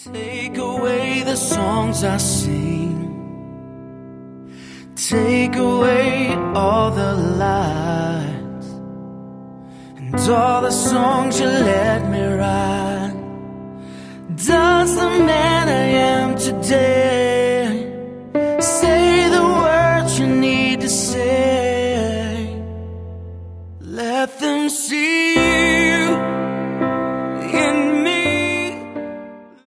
Take away the songs I sing, take away all the lies, and all the songs you let me write. Does the man I am today